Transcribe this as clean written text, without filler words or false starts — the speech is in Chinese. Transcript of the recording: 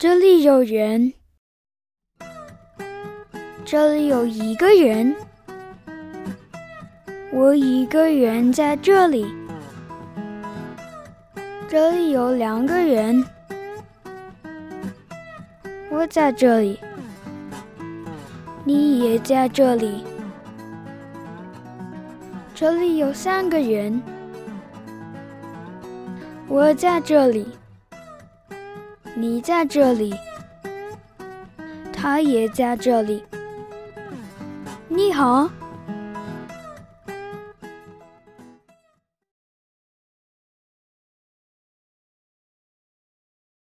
这里有人，这里有一个人，我一个人在这里。这里有两个人，我在这里，你也在这里。这里有三个人，我在这里，你在这里，他也在这里。你好。